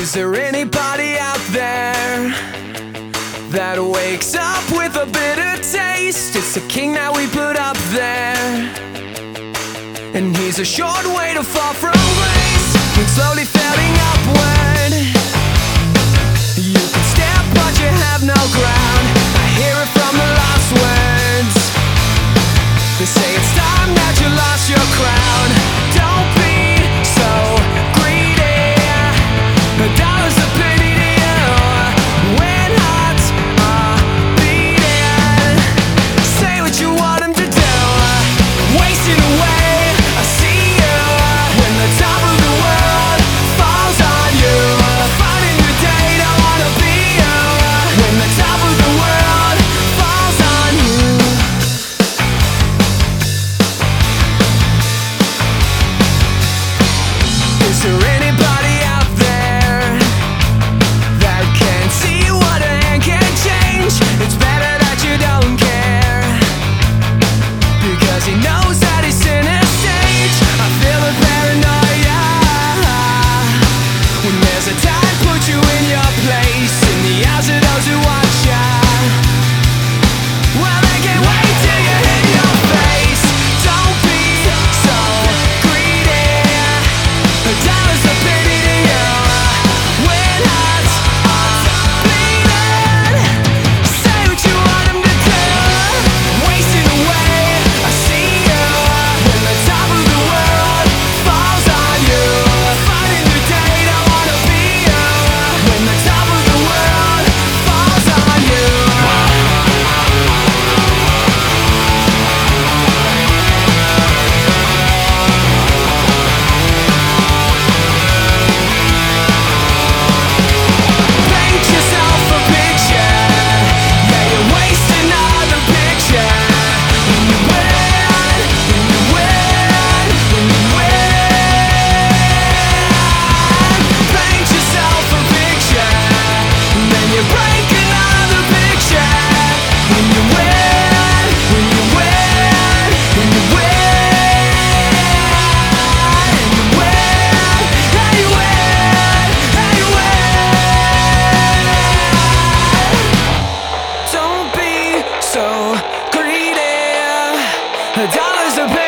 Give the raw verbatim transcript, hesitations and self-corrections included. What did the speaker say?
Is there anybody out there that wakes up with a bitter taste? It's the king that we put up there, and he's a short way to fall from grace, and slowly failing upward. You can step but you have no ground. I hear it from the last words. They say it's time that you lost your crown. Don't be so greedy. A dollar's a penny to you when hearts are beating. Say what you want them to do, wasting away. I see you when the top of the world falls on you. Finding your date, I wanna be you when the top of the world falls on you. Is there anybody out there that can see what a hand can change? It's better that you don't care, because he knows that he's in a stage. I feel the paranoia when there's a time, put you in your place, in the eyes of those who watch ya. Well, they can't wait till you hit your face. Don't be so greedy. A dollar's a penny to you when hearts are bleeding. Say what you want them to do, wasting away. I see you when the top of the world falls on you. Finding your date, I wanna be you when the top of the world falls on you. Paint yourself a picture, yeah, you're wasting another picture. When you win, when you win, when you win. Paint yourself a picture, and then you break another picture. When you win, when you win, when you win, and you win, and you win, and you win. Don't be so greedy. A dollar's a penny.